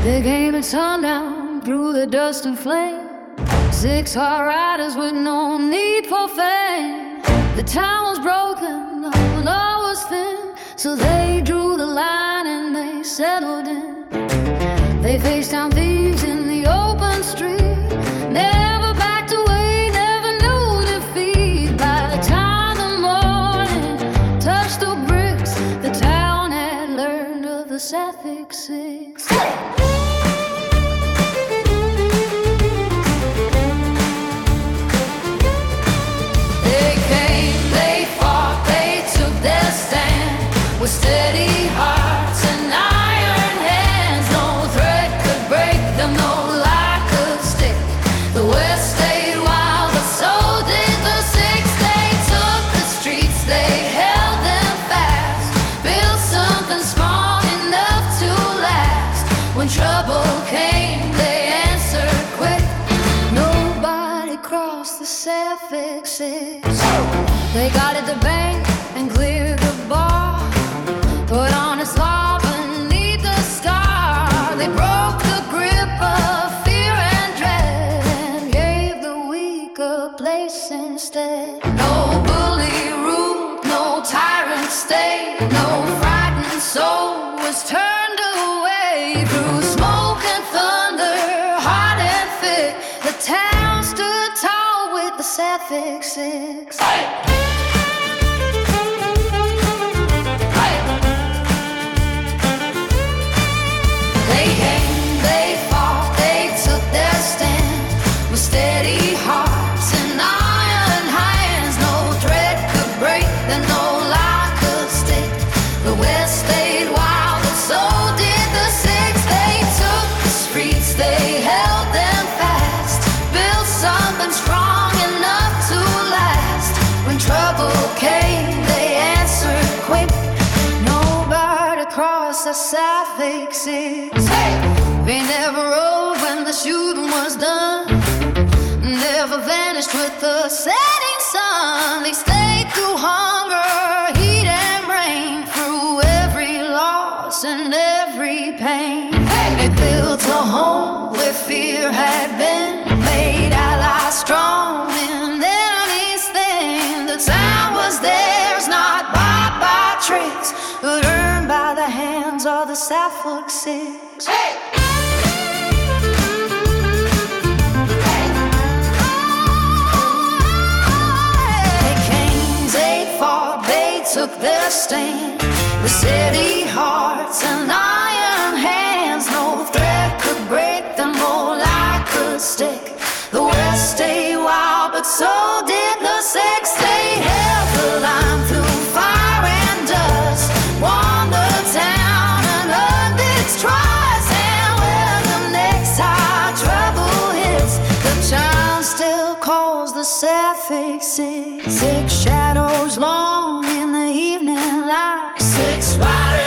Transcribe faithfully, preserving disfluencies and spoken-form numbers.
They came at sundown through the dust and flame. Six hard riders with no need for fame. The town was broken, the law was thin, so they drew the line and they settled in. They faced down thieves in the open street, never backed away, never knew defeat. By the time the morning touched the bricks, the town had learned of the Sapphic Six. With steady hearts and iron hands, no threat could break them, no lie could stick. The West stayed wild, but so did the Six. They took the streets, they held them fast, built something strong enough to last. When trouble came, they answered quick. Nobody crossed the Sapphic Six. They guarded the bank and cleared the bar, put on a law beneath the star. They broke the grip of fear and dread and gave the weak a place instead. No bully ruled, no tyrant stayed, no frightened soul was turned away. Through smoke and thunder, hot and thick, the town stood tall with the Sapphic Six. Hey! They came, they fought, they took their stand, with steady hearts and iron hands. No threat could break them, no lie could stick. The West stayed wild, but so did the Six. They took the streets, they held them fast, built something strong enough to last. When trouble came, they answered quick. Nobody crossed the Sapphic Six. They never rode when the shooting was done, never vanished with the setting sun. They stayed through hunger, heat and rain, through every loss and every pain. They built a home where fear had been, made allies strong in enemies thin. The town was theirs, not bought by tricks, but earned by the hands of the Sapphic Six. Hey! Took their stand, with steady hearts and iron hands. No threat could break them, no lie could stick. The West stayed wild, but so did the Six. They held the line through fire and dust, won the town and earned its trust. And when the next high trouble hits, the town still calls the Sapphic Six. Six shadows long in the evening light, six riders